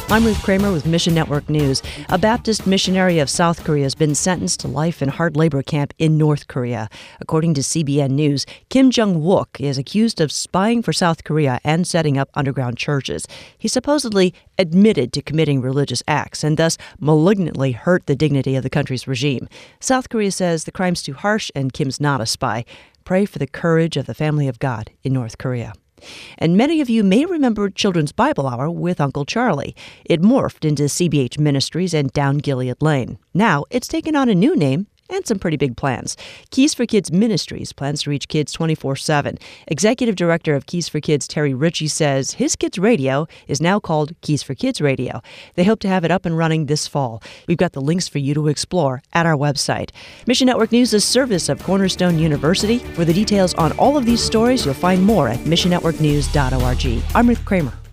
I'm Ruth Kramer with Mission Network News. A Baptist missionary of South Korea has been sentenced to life in hard labor camp in North Korea. According to CBN News, Kim Jung-wook is accused of spying for South Korea and setting up underground churches. He supposedly admitted to committing religious acts and thus malignantly hurt the dignity of the country's regime. South Korea says the crime's too harsh and Kim's not a spy. Pray for the courage of the family of God in North Korea. And many of you may remember Children's Bible Hour with Uncle Charlie. It morphed into CBH Ministries and Down Gilead Lane. Now it's taken on a new name and some pretty big plans. Keys for Kids Ministries plans to reach kids 24/7. Executive Director of Keys for Kids, Terry Ritchie, says his kids' radio is now called Keys for Kids Radio. They hope to have it up and running this fall. We've got the links for you to explore at our website. Mission Network News is a service of Cornerstone University. For the details on all of these stories, you'll find more at missionnetworknews.org. I'm Ruth Kramer.